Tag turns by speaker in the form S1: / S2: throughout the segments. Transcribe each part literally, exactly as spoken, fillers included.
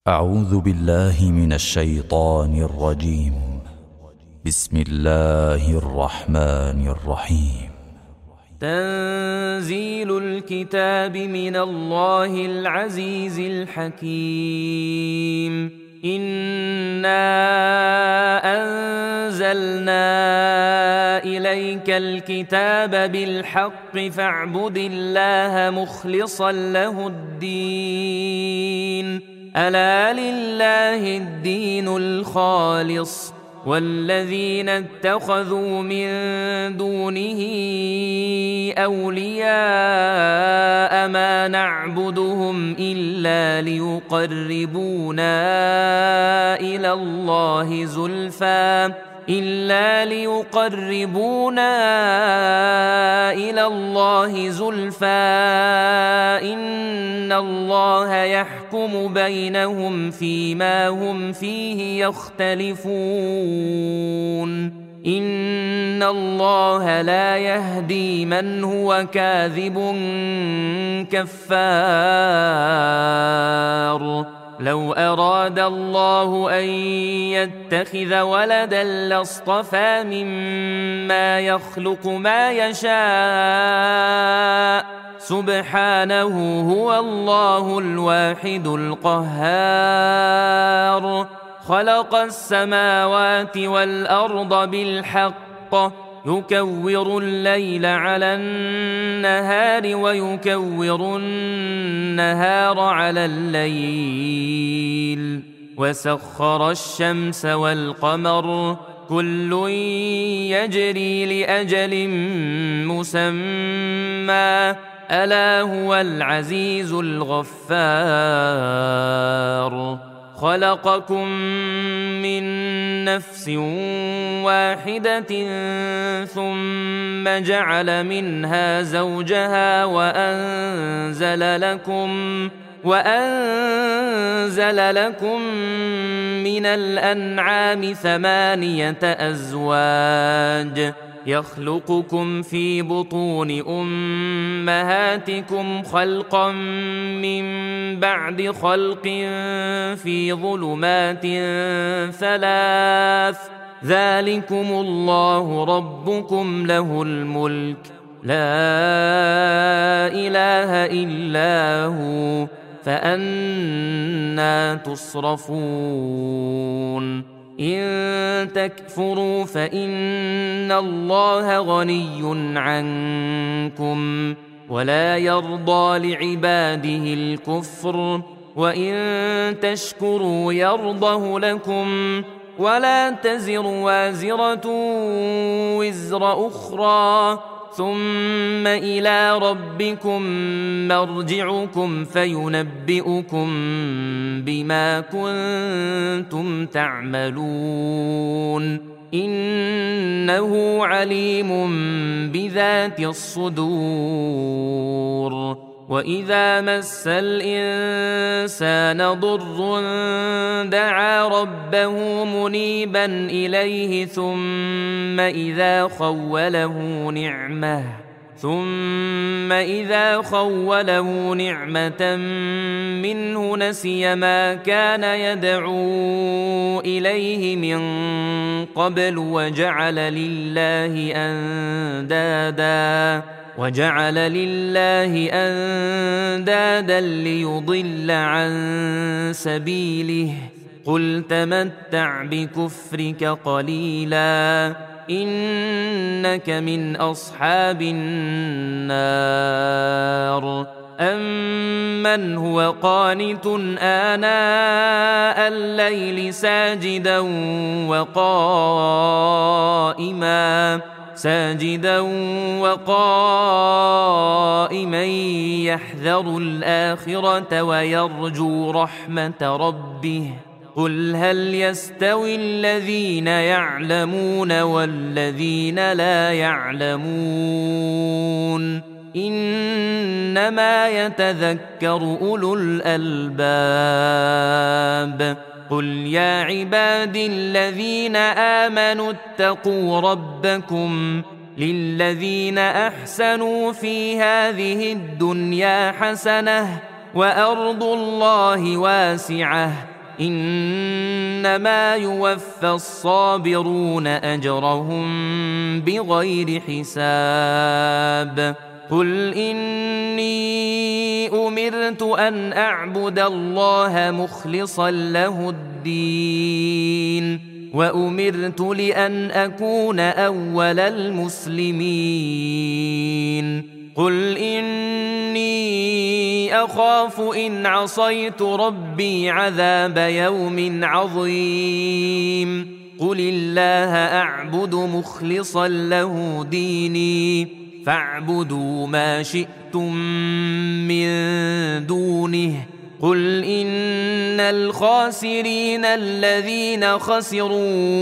S1: أعوذ بالله من الشيطان الرجيم. بسم الله الرحمن الرحيم.
S2: تنزيل الكتاب من الله العزيز الحكيم. إنا أنزلنا إليك الكتاب بالحق فاعبد الله مخلصا له الدين. ألا لله الدين الخالص والذين اتخذوا من دونه أولياء ما نعبدهم إلا ليقربونا إلى الله زلفى إلا ليقربونا إلى الله زلفى إن الله يحكم بينهم فيما هم فيه يختلفون. إن الله لا يهدي من هو كاذب كفار. لو أراد الله أن يتخذ ولدا لاصطفى مما يخلق ما يشاء سبحانه هو الله الواحد القهار. خلق السماوات والأرض بالحق يكور الليل على النهار ويكور النهار على الليل وسخر الشمس والقمر كل يجري لأجل مسمى ألا هو العزيز الغفار. خلقكم من نفس واحدة ثم جعل منها زوجها وأنزل لكم وأنزل لكم من الأنعام ثمانية أزواج يخلقكم في بطون أمهاتكم خلقا من بعد خلق في ظلمات ثلاث ذلكم الله ربكم له الملك لا إله إلا هو فأنى تصرفون. إن تكفروا فإن الله غني عنكم ولا يرضى لعباده الكفر وإن تشكروا يرضه لكم ولا تزر وازرة وزر أخرى ثم إلى ربكم مرجعكم فينبئكم بما كنتم تعملون إنه عليم بذات الصدور. وإذا مس الإنسان ضر دعا ربه منيبا إليه ثم إذا خوله نعمة ثم إذا خوله نعمة منه نسي ما كان يدعو إليه من قبل وجعل لله أندادا وجعل لله أندادا ليضل عن سبيله قل تمتع بكفرك قليلا إنك من أصحاب النار. أمن هو قانت آناء الليل ساجدا وقائما ساجدا وقائما يحذر الآخرة ويرجو رحمة ربه قل هل يستوي الذين يعلمون والذين لا يعلمون إنما يتذكر أولو الألباب. قل يا عبادي الذين آمنوا اتقوا ربكم للذين أحسنوا في هذه الدنيا حسنة وأرض الله واسعة إنما يوفى الصابرون أجرهم بغير حساب قل إني أمرت أن أعبد الله مخلصا له الدين وأمرت لأن أكون أول المسلمين قل إني أخاف إن عصيت ربي عذاب يوم عظيم قل الله أعبد مخلصا له ديني فاعبدوا ما شئتم من دونه قل إن الخاسرين الذين خسروا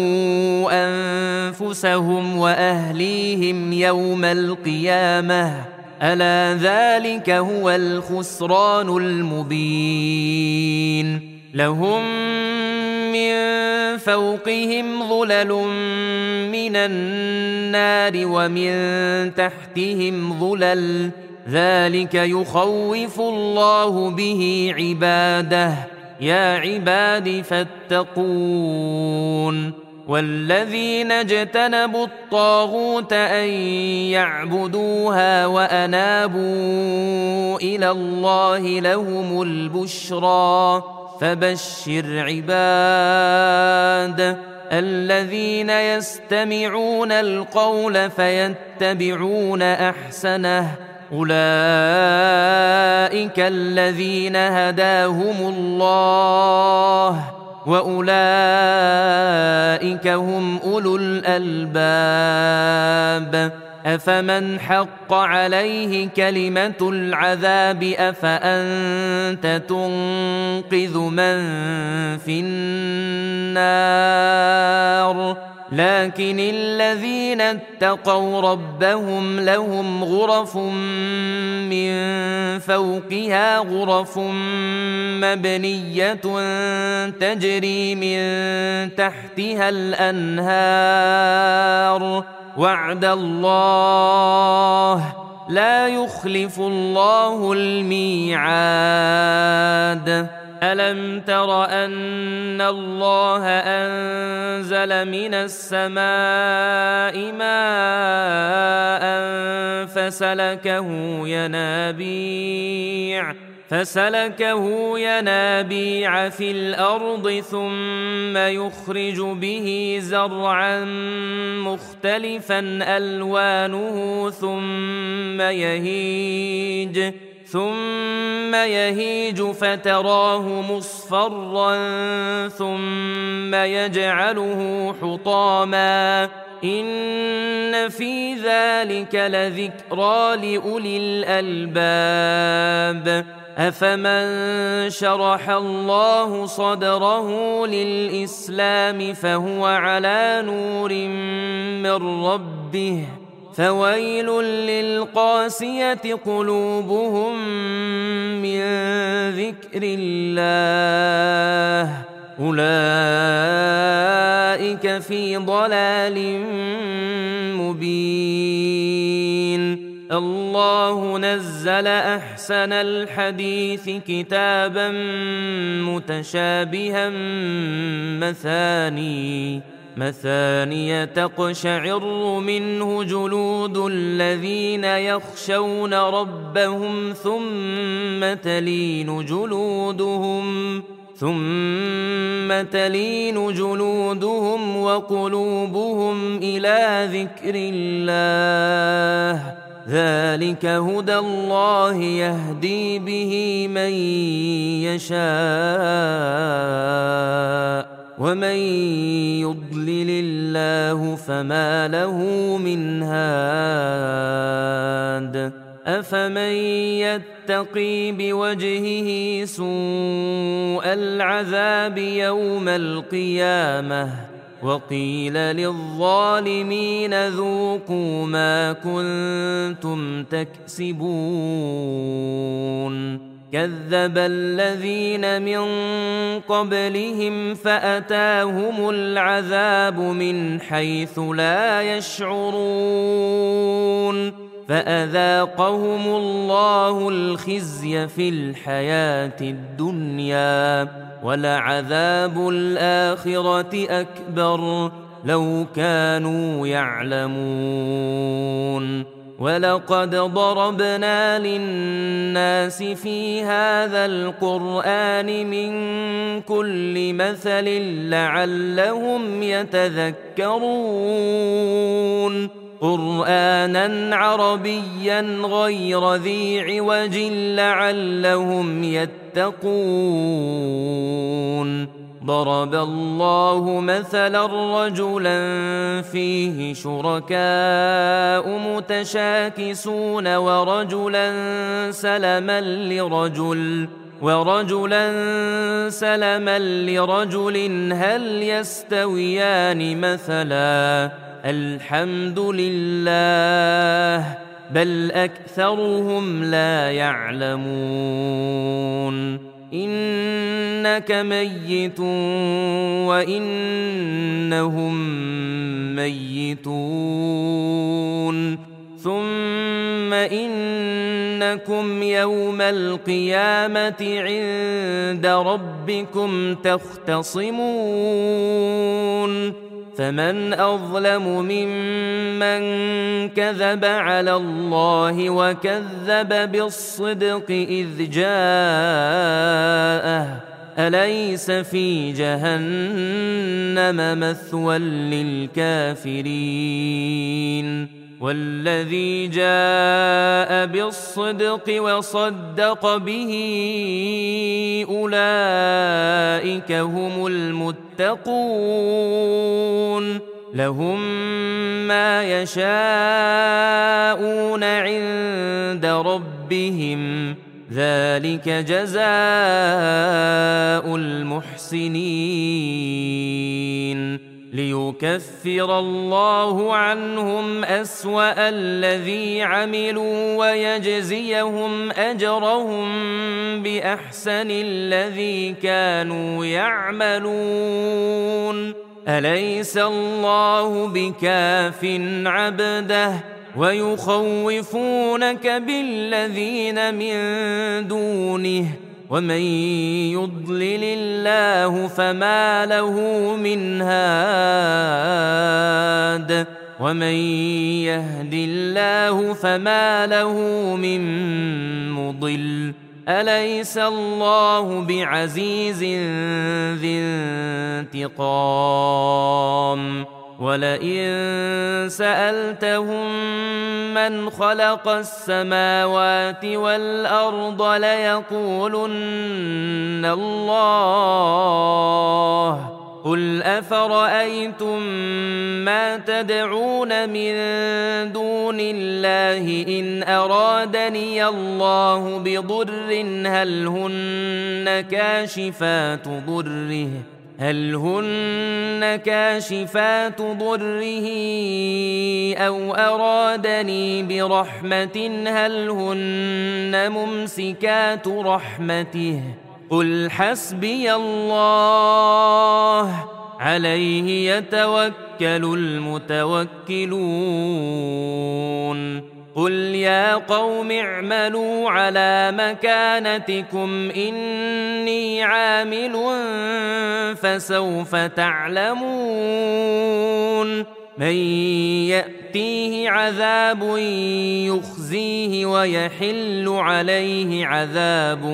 S2: أنفسهم وأهليهم يوم القيامة ألا ذلك هو الخسران المبين لهم من فوقهم ظلل من النار ومن تحتهم ظلل ذلك يخوف الله به عباده يا عباد فاتقون والذين اجتنبوا الطاغوت أن يعبدوها وأنابوا إلى الله لهم البشرى فبشر عباد الذين يستمعون القول فيتبعون أحسنه أولئك الذين هداهم الله وأولئك هم أولو الألباب أفمن حق عليه كلمة العذاب أفأنت تنقذ من في النار لكن الذين اتقوا ربهم لهم غرف من فوقها غرف مبنية تجري من تحتها الأنهار وعد الله لا يخلف الله الميعاد ألم تر أن الله أنزل من السماء ماء فسلكه ينابيع فسلكه ينابيع في الأرض ثم يخرج به زرعا مختلفا ألوانه ثم يهيج ثم يهيج فتراه مصفرا ثم يجعله حطاما إن في ذلك لذكرى لأولي الألباب أفمن شرح الله صدره للإسلام فهو على نور من ربه فويل للقاسية قلوبهم من ذكر الله أولئك في ضلال مبين الله نزل أحسن الحديث كتابا متشابها مثاني مثانية تقشعر منه جلود الذين يخشون ربهم ثم تلين جلودهم ثم تلين جلودهم وقلوبهم إلى ذكر الله ذلك هدى الله يهدي به من يشاء ومن يضلل الله فما له من هاد أفمن يتقي بوجهه سوء العذاب يوم القيامة وقيل للظالمين ذوقوا ما كنتم تكسبون كذب الذين من قبلهم فأتاهم العذاب من حيث لا يشعرون فأذاقهم الله الخزي في الحياة الدنيا ولعذاب الآخرة أكبر لو كانوا يعلمون ولقد ضربنا للناس في هذا القرآن من كل مثل لعلهم يتذكرون قرآنا عربيا غير ذي عوج لعلهم يتقون ضرب الله مثلا رجلا فيه شركاء متشاكسون ورجلا سلما لرجل ورجلا سلما لرجل هل يستويان مثلا الحمد لله بل أكثرهم لا يعلمون إنك ميت وإنهم ميتون ثم إنكم يوم القيامة عند ربكم تختصمون فمن أظلم ممن كذب على الله وكذب بالصدق إذ جاءه أليس في جهنم مثوى للكافرين والذي جاء بالصدق وصدق به أولئك هم المتقون لهم ما يشاءون عند ربهم ذلك جزاء المحسنين ليكفر الله عنهم أسوأ الذي عملوا ويجزيهم أجرهم بأحسن الذي كانوا يعملون أليس الله بكاف عبده ويخوفونك بالذين من دونه ومن يضلل الله فما له من هاد ومن يهد الله فما له من مضل أليس الله بعزيز ذي انتقام ولئن سألتهم من خلق السماوات والأرض ليقولن الله قل أفرأيتم ما تدعون من دون الله إن أرادني الله بضر هل هن كاشفات ضره هل هن كاشفات ضره أو أرادني برحمة هل هن ممسكات رحمته قل حسبي الله عليه يتوكل المتوكلون قل يا قوم اعملوا على مكانتكم إني عامل فسوف تعلمون من يأتيه عذاب يخزيه ويحل عليه عذاب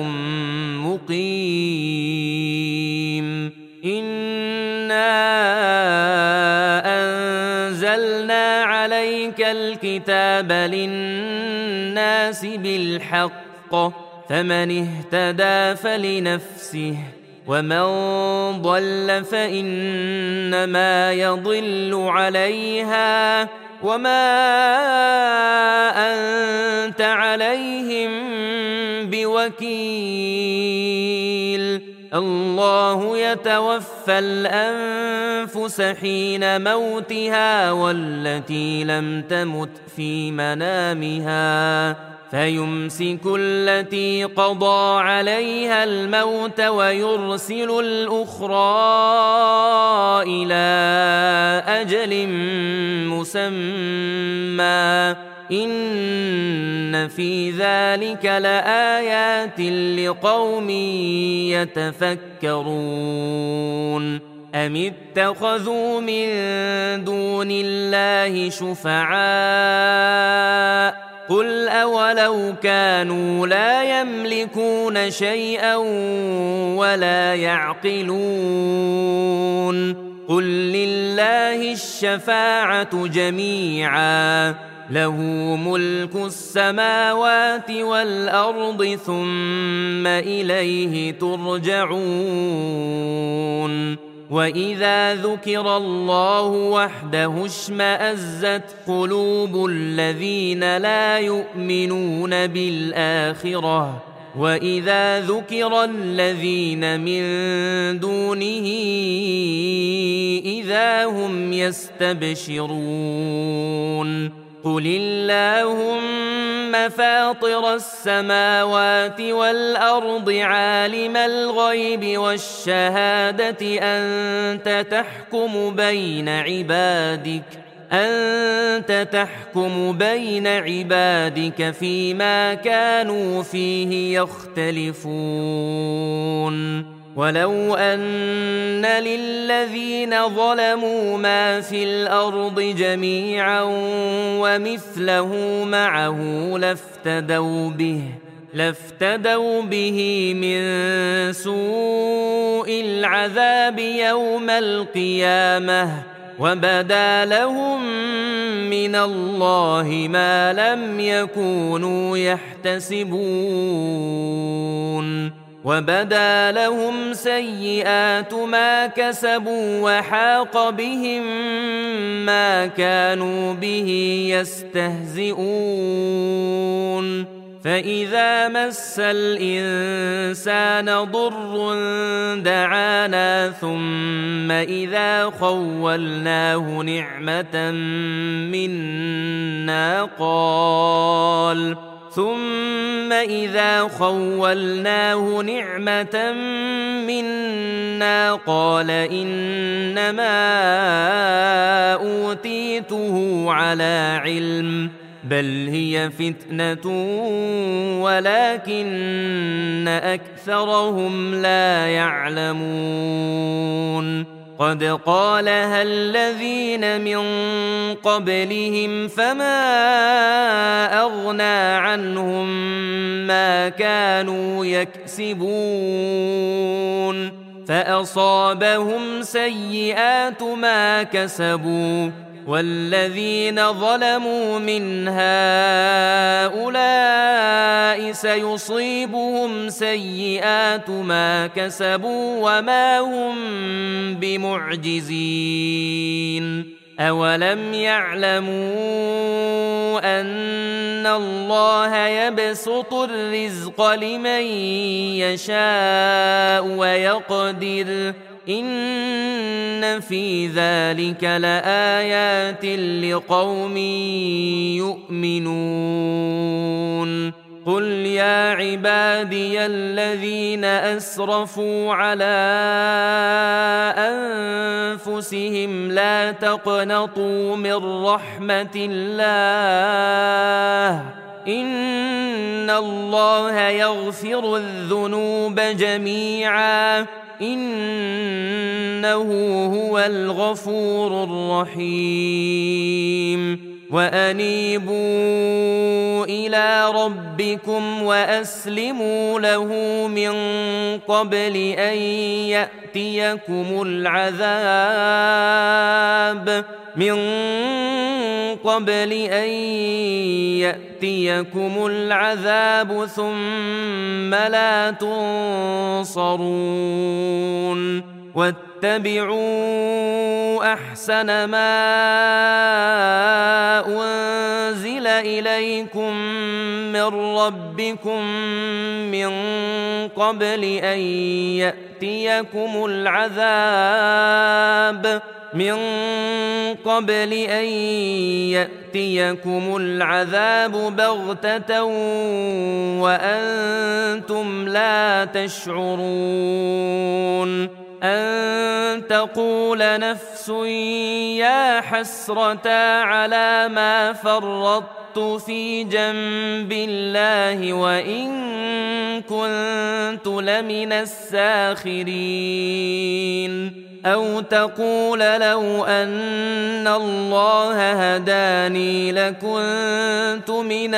S2: مقيم إنا أنزلنا عليك الكتاب للناس بالحق فمن اهتدى فلنفسه ومن ضل فإنما يضل عليها وما أنت عليهم بوكيل الله يتوفى الأنفس حين موتها والتي لم تمت في منامها فيمسك التي قضى عليها الموت ويرسل الأخرى إلى أجل مسمى إن في ذلك لآيات لقوم يتفكرون أم اتخذوا من دون الله شفعاء قل أولو كانوا لا يملكون شيئا ولا يعقلون قل لله الشفاعة جميعا له ملك السماوات والأرض ثم إليه ترجعون وإذا ذكر الله وحده اشمأزت قلوب الذين لا يؤمنون بالآخرة وإذا ذكر الذين من دونه إذا هم يستبشرون قل اللهم فاطر السماوات والأرض عالم الغيب والشهادة أنت تحكم بين عبادك أنت تحكم بين عبادك فيما كانوا فيه يختلفون ولو أن للذين ظلموا ما في الأرض جميعا ومثله معه لافتدوا به لافتدوا به من سوء العذاب يوم القيامة وبدا لهم من الله ما لم يكونوا يحتسبون وبدا لهم سيئات ما كسبوا وحاق بهم ما كانوا به يستهزئون فإذا مس الإنسان ضر دعانا ثم إذا خولناه نعمة منا قال ثم إذا خولناه نعمة منا قال إنما أوتيته على علم بل هي فتنة ولكن أكثرهم لا يعلمون قد قالها الذين من قبلهم فما أغنى عنهم ما كانوا يكسبون فأصابهم سيئات ما كسبوا والذين ظلموا من هؤلاء سيصيبهم سيئات ما كسبوا وما هم بمعجزين أولم يعلموا أن الله يبسط الرزق لمن يشاء ويقدر إن في ذلك لآيات لقوم يؤمنون قل يا عبادي الذين أسرفوا على أنفسهم لا تقنطوا من رحمة الله إن الله يغفر الذنوب جميعا إنه هو الغفور الرحيم وأنيبوا إلى ربكم وأسلموا له من قبل أن يأتيكم العذاب من قبل أن يأتيكم العذاب ثم لا تنصرون واتبعوا أحسن ما أنزل إليكم من ربكم من قبل أن يأتيكم العذاب من قبل أن يأتيكم العذاب بغتة وأنتم لا تشعرون أن تقول نفس يا حسرتا على ما فرطت في جنب الله وإن كنت لمن الساخرين أو تقول لو أن الله هداني لكنت من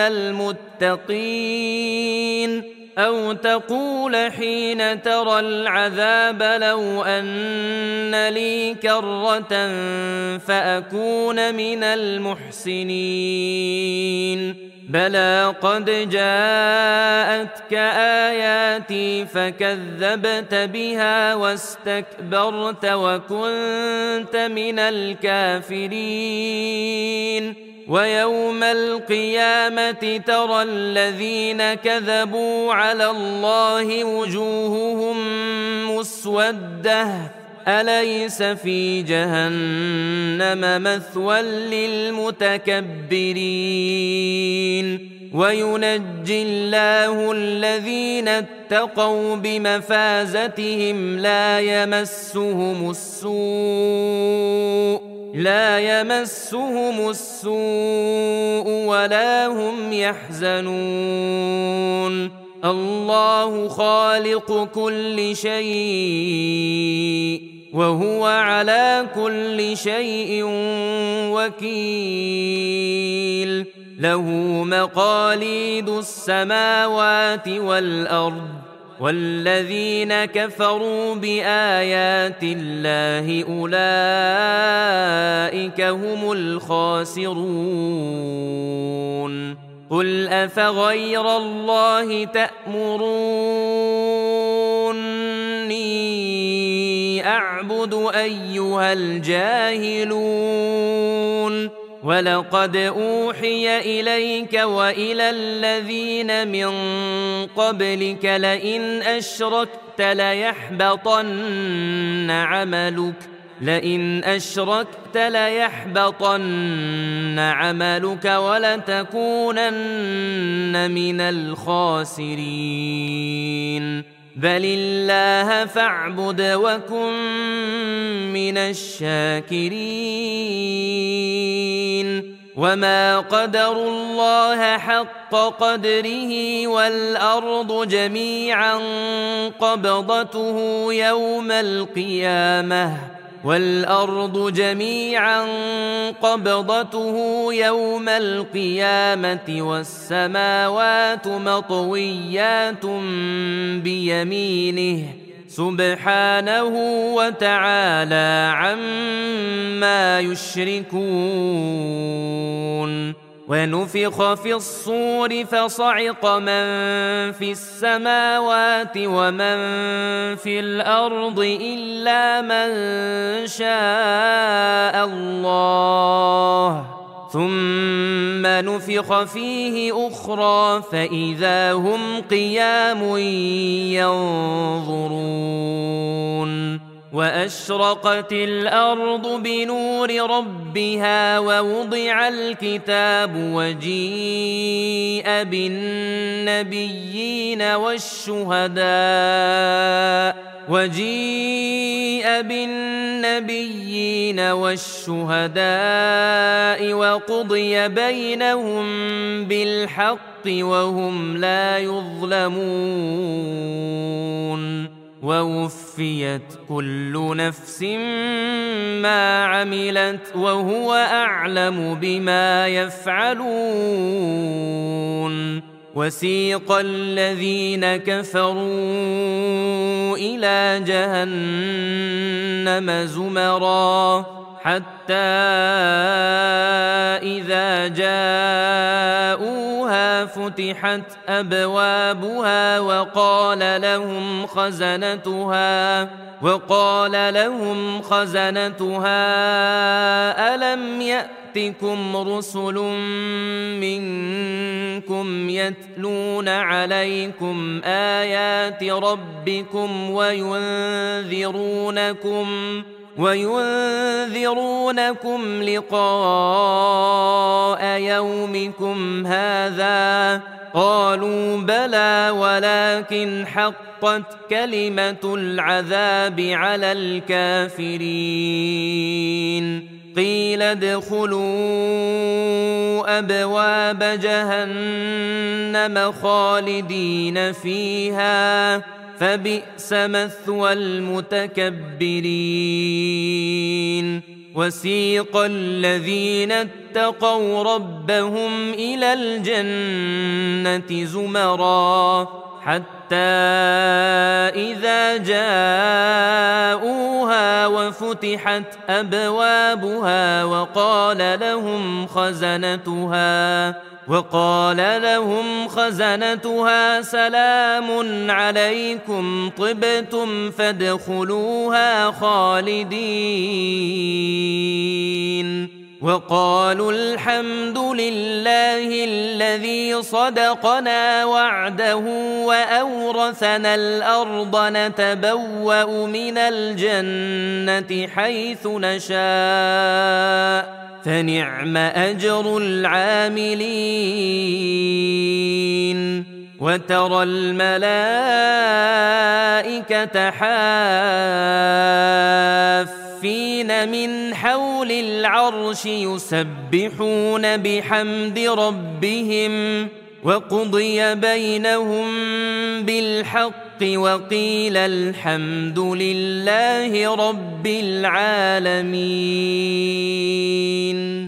S2: المتقين أو تقول حين ترى العذاب لو أن لي كرة فأكون من المحسنين بلى قد جاءتك آياتي فكذبت بها واستكبرت وكنت من الكافرين ويوم القيامة ترى الذين كذبوا على الله وجوههم مسودة أليس في جهنم مثوى للمتكبرين وينجي الله الذين اتقوا بمفازتهم لا يمسهم السوء لا يمسهم السوء ولا هم يحزنون الله خالق كل شيء وهو على كل شيء وكيل له مقاليد السماوات والأرض والذين كفروا بآيات الله أولئك هم الخاسرون قل أفغير الله تأمروني أعبد أيها الجاهلون ولقد أوحي إليك وإلى الذين من قبلك لئن أشركت ليحبطن عملك لئن أشركت ليحبطن عملك ولتكونن من الخاسرين بل الله فاعبد وكن من الشاكرين وما قدروا الله حق قدره والأرض جميعا قبضته يوم القيامة والأرض جميعا قبضته يوم القيامة والسماوات مطويات بيمينه سبحانه وتعالى عما يشركون ونفخ في الصور فصعق من في السماوات ومن في الأرض إلا من شاء الله ثم نفخ فيه أخرى فإذا هم قيام ينظرون وأشرقت الأرض بنور ربها ووضع الكتاب وجيء بالنبيين والشهداء وجيء بالنبيين والشهداء وقضي بينهم بالحق وهم لا يظلمون ووفيت كل نفس ما عملت وهو أعلم بما يفعلون وسيق الذين كفروا إلى جهنم زمرا حتى إذا جاءوها فتحت أبوابها وقال لهم خزنتها وقال لهم خزنتها ألم يأتكم رسل منكم يتلون عليكم آيات ربكم وينذرونكم وينذرونكم لقاء يومكم هذا قالوا بلى ولكن حقت كلمة العذاب على الكافرين قيل ادخلوا أبواب جهنم خالدين فيها فبئس مثوى المتكبرين وسيق الذين اتقوا ربهم إلى الجنة زمرا حتى إذا جاءوها وفتحت أبوابها وقال لهم خزنتها وقال لهم خزنتها سلام عليكم طبتم فادخلوها خالدين وقالوا الحمد لله الذي صدقنا وعده وأورثنا الأرض نتبوأ من الجنة حيث نشاء فنعم أجر العاملين وترى الملائكة حافين من حول العرش يسبحون بحمد ربهم وقضي بينهم بالحق وقيل الحمد لله رب العالمين.